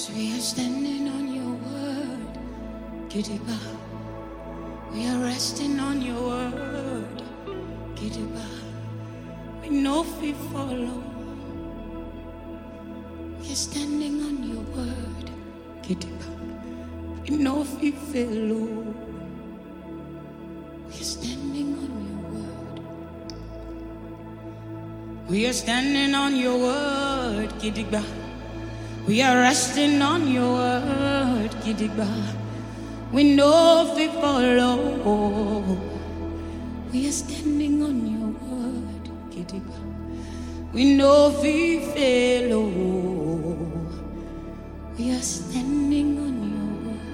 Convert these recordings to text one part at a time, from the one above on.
We are standing on your word, Gidigba. We are resting on your word, Gidigba. We know we follow. We are standing on your word, Gidigba. We know we follow. We are standing on your word. We are standing on your word, Gidigba. We are resting on your word, Gidigba. We know we follow. We are standing on your word, Gidigba. We know we follow. We are standing on your word.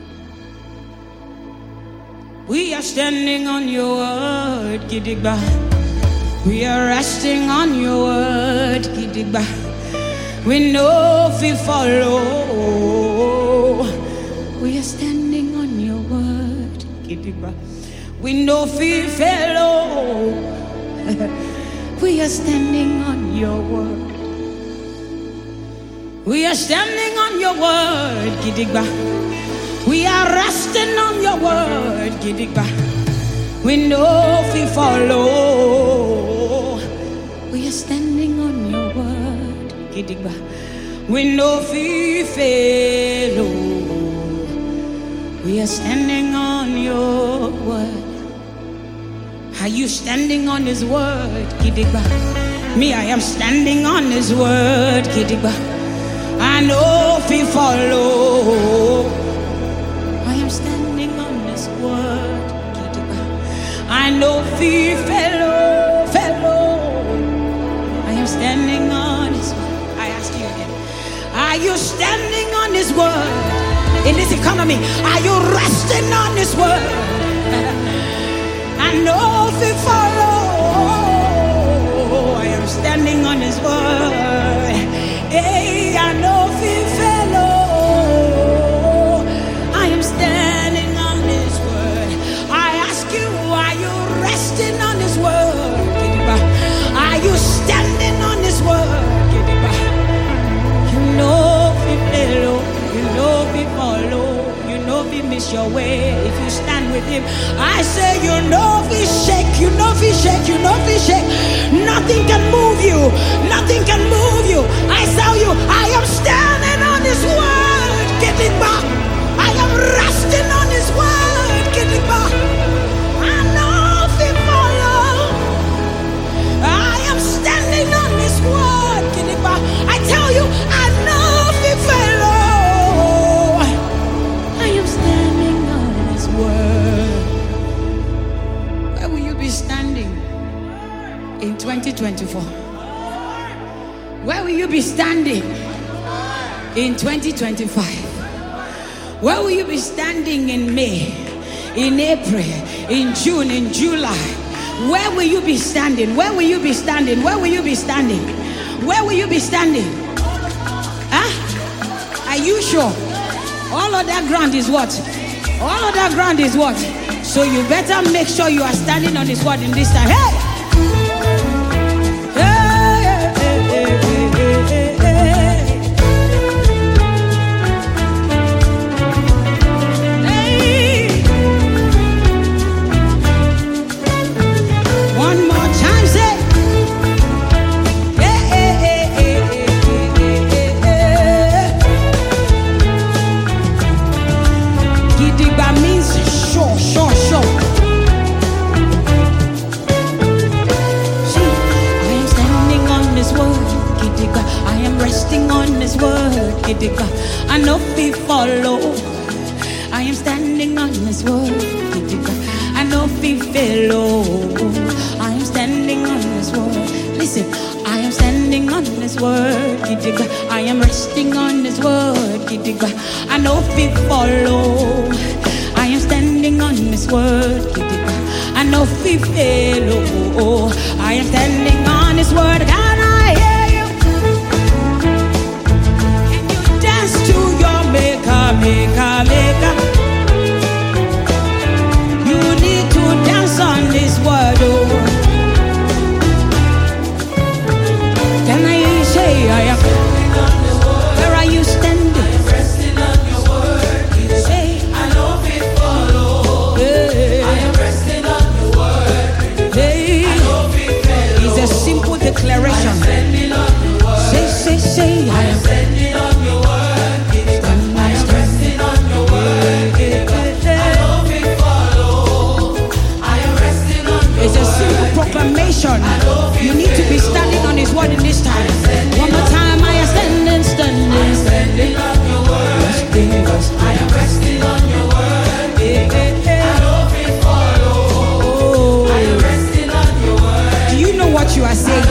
We are standing on your word, Gidigba. We are resting on your word, Gidigba. We know we follow. We are standing on your word, Gidigba. We know we follow. We are standing on your word. We are standing on your word, Gidigba. We are resting on your word, Gidigba. We know we follow. We are standing on your word, Gidigba. We know we follow. We are standing on your word. Are you standing on his word, Gidigba? Me, I am standing on his word, Gidigba. I know we follow. I am standing on his word, Gidigba. I know we follow. I am standing on his word. I ask you again. Are you standing on his word? In this economy, are you resting on his word? I know we follow. I am standing on his word. Hey, I know we follow. I am standing on his word. I ask you, are you resting on his word? Are you standing on his word? You know we follow. You know we follow. You know we miss your way if you stand with him. I say you know we shake. You know we shake. You know we shake. Nothing can move you. Nothing can move you. I tell you, I am standing on his word. Get it back. I am resting on his word. Get it back. I know we follow. I am standing on his word. Get it back. I tell you, I know we follow. I am standing on his word. Where will you be standing in 2024? Where will you be standing in 2025? Where will you be standing in May, in April, in June, in July? Where will you be standing? Where will you be standing? Where will you be standing? Where will you be standing? Huh? Are you sure? All of that ground is what? All of that ground is what? So you better make sure you are standing on his word in this time. Hey! I know we follow. I am standing on his word. I know we follow. I am standing on his word. Listen, I am standing on his word. I am resting on his word. I know we follow. I am standing on his word. I know we follow. I am standing on his word. Can I hear you? Maker. You need to dance on this word, oh. Can I say I am? Where are you standing? It's a simple proclamation. You need to be standing on His word in this time. One more time, I am standing, standing on your word. I am resting on your word. I love it, follow. I am resting on your word. Do you know what you are saying?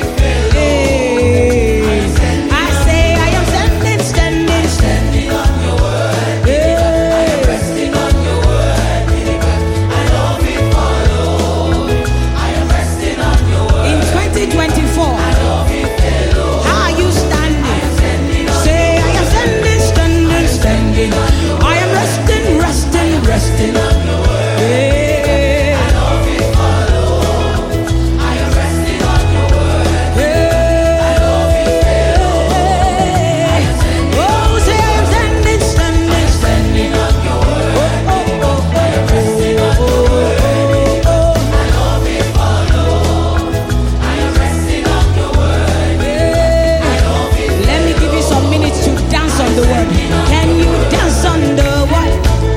I say, I am standing, standing on your word. I am resting on your word. I love it, follow. I am resting on your word. In 2024, I love it, follow. How are you standing? Say, I am standing, standing. I am resting on your word. I love it, follow. I am resting on your word. I love it, follow. Oh, say I am standing on your word. I am resting on your word. I love it, follow. I am resting on your word. I love it. Let me give you some minutes to dance on the word. Can you dance on the word?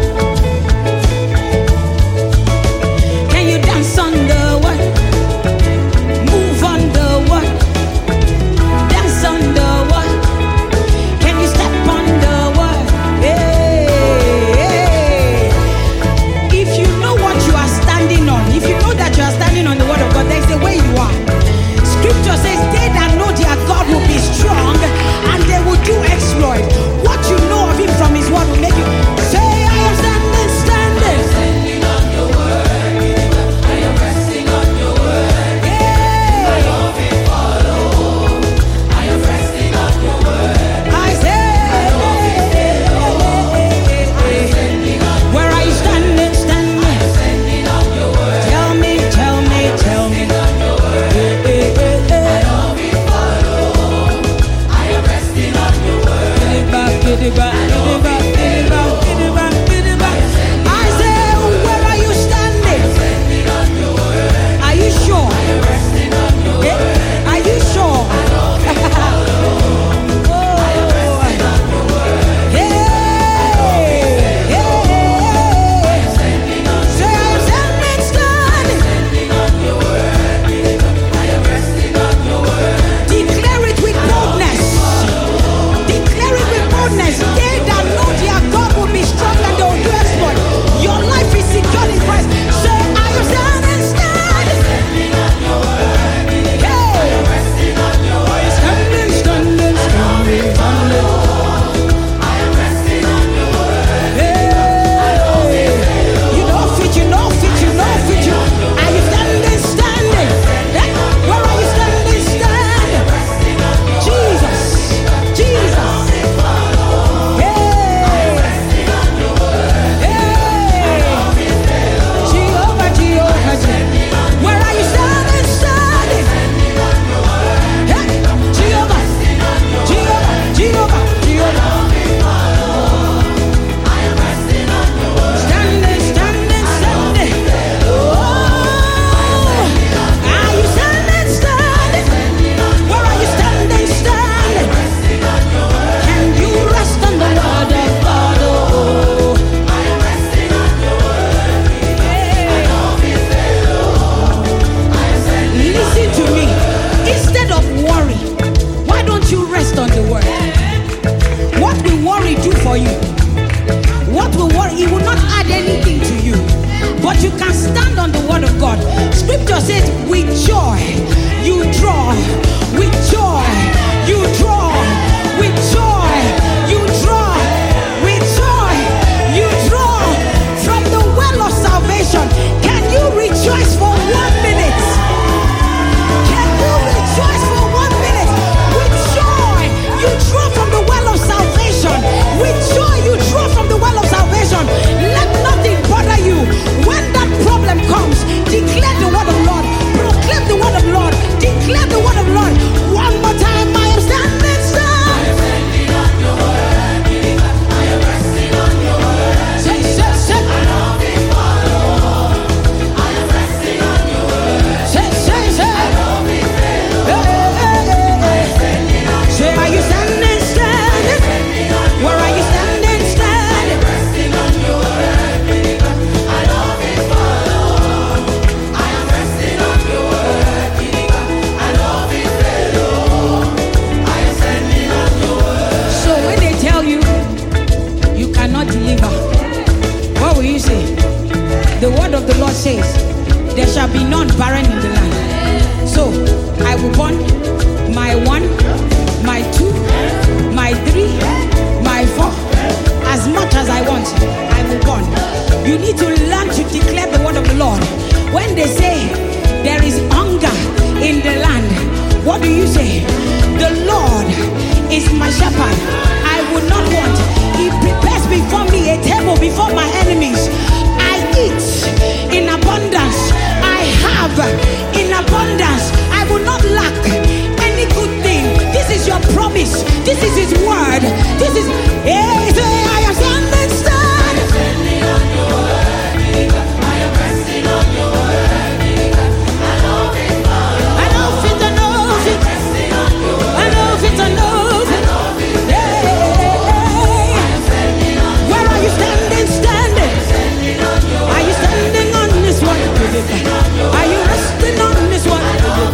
Can you dance on the word? Move on the word. Dance on the word. Can you step on the word? Hey. If you know what you are standing on, if you know that you are standing on the word of God, there's a way you are. Scripture says, they that know their God will be strong and they will do exploit. What you know of Him from His word will make you say, I am standing, standing. Standing on your word. I am resting on your word. I love it, follow. I am resting on your word. I say, I love it, follow. I am standing on. Where are you standing, standing? I am standing on your word. Tell me, tell me, tell me. On your word. I love it, follow. I am resting on your word. Get it back, get it back, get it back, get it back, get it back, get it back. I say, where are you standing? Standing on your word. Are you sure? I am resting on your word. Are you sure? I love it, follow. I am resting on your word. Hey, hey, standing on. Say I am standing, standing on your word. I am resting on your word. Declare it with boldness. Declare it with boldness. They that know their God will be strong and they will do exploit. Your life is secure in Christ. Say, I am standing, standing on your word. I am resting on your word. Standing, standing, standing, standing. I am resting on your word. You know fit, you know fit, you know fit. Are you standing, standing? Where are you standing, standing? Jesus, Jesus. Jehovah, Jehovah, where are you standing, standing? Jehovah, Jehovah, Jehovah, Jehovah. Standing, standing, standing. Oh, are you standing, standing? Where are you standing, standing? Can you rest on the word of God? Oh, I am resting on your word. Listen to me. Instead of worry, why don't you rest on the word? What will worry do for you? What will worry? It will not add anything to you. But you can stand on the word of God. Scripture says, with joy you draw. With joy you draw. With joy you draw. With joy you draw from the well of salvation. Can you rejoice for 1 minute? Can you rejoice for 1 minute? With joy you draw from the well of salvation. With joy you draw from the well of salvation. Let nothing bother you. When that problem comes, declare the word of Lord. Proclaim the word of Lord. Declare the word of Lord. One more time, I am standing. The word of the Lord says, there shall be none barren in the land. So I will born my 1, my 2, my 3, my 4. As much as I want, I will born. You need to learn to declare the word of the Lord. When they say there is hunger in the land, what do you say? The Lord is my shepherd, I would not want. He prepares before me a table before my enemies. I eat in abundance. I have in abundance. I will not lack any good thing. This is your promise. This is his word. This is I am standing still. I am standing on your word. I am resting on your word. I love it. I love it. I love it. I love it. I love it. Where are you standing? Standing. Are you standing on this one? Are you resting on this one?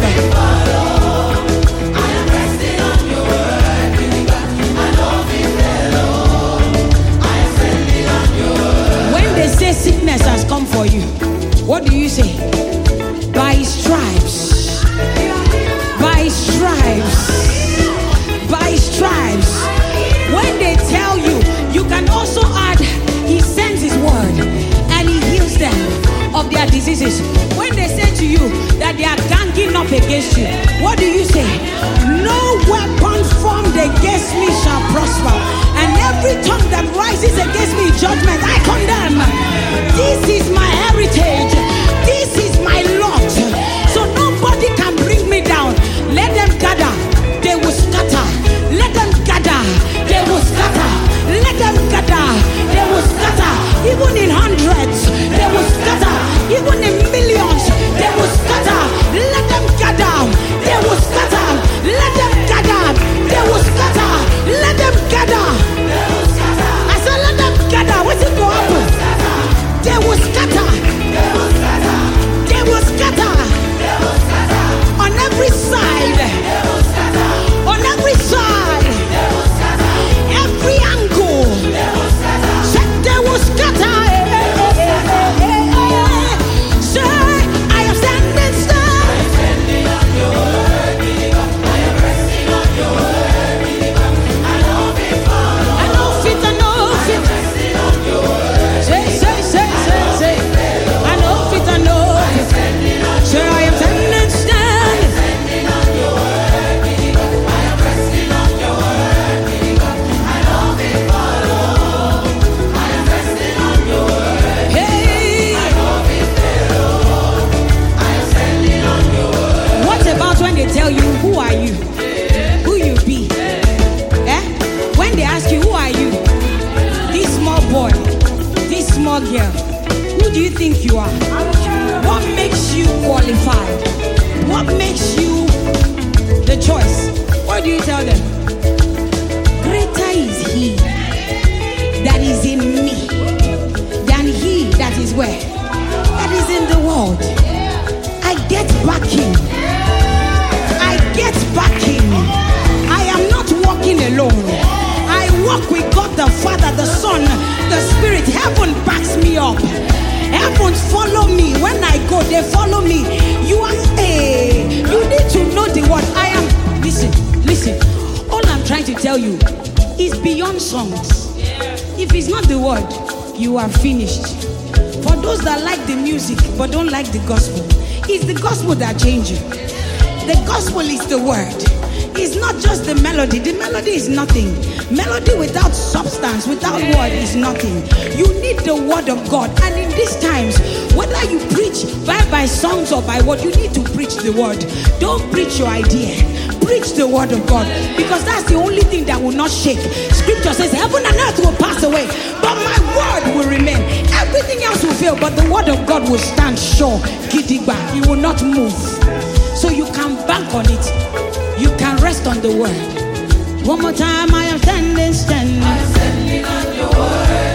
I am resting on your word. I love it. I am standing on your word. When they say sickness has come for you, what do you say? By stripes. By stripes. By stripes. When they tell you, you can also add, he sends his word and he heals them of their diseases. When they say to you that they are ganging up against you, what do you say? No weapon formed against me shall prosper, and every tongue that rises against me in judgment I condemn. This is my heritage. This is my lot. So nobody can bring me down. Let them gather, they will scatter. Let them gather, they will scatter. Let them gather, they will scatter. Even in hundreds, they will scatter. Even in millions, they will scatter. Let them gather, they will scatter. Let them gather, they will scatter. Let them gather. I said, let them gather. What's it going to happen? They will scatter. They will scatter. On every side. On every side. Every angle. Said they will scatter. Say, I am standing still. I am standing on your word. I am resting on your word. I love it. I love it. I love it. I am resting on your word. Say. I love it. I love it. Say, I am standing still. They tell you, who are you? Who you be? When they ask you, who are you? This small boy, this small girl, who do you think you are? What makes you qualified? What makes you the choice? What do you tell them? Greater is he that is in me than he that is where? That is in the world. I get backing. I get backing. I am not walking alone. I walk with God the Father, the Son, the Spirit. Heaven backs me up. Heaven follow me. When I go, they follow me. You need to know the word. I am, listen. All I'm trying to tell you is beyond songs. If it's not the word, you are finished. For those that like the music but don't like the gospel, it's the gospel that changes you. The gospel is the word. It's not just the melody. The melody is nothing. Melody without substance, without word is nothing. You need the word of God. And in these times, whether you preach by songs or by word, you need to preach the word. Don't preach your idea. Preach the word of God, because that's the only thing that will not shake. Scripture says heaven and earth will pass away, but my word will remain. Everything else will fail, but the word of God will stand sure. Gidigba, it will not move. So you can bank on it. You can rest on the word. One more time, I am standing. I am standing on your word.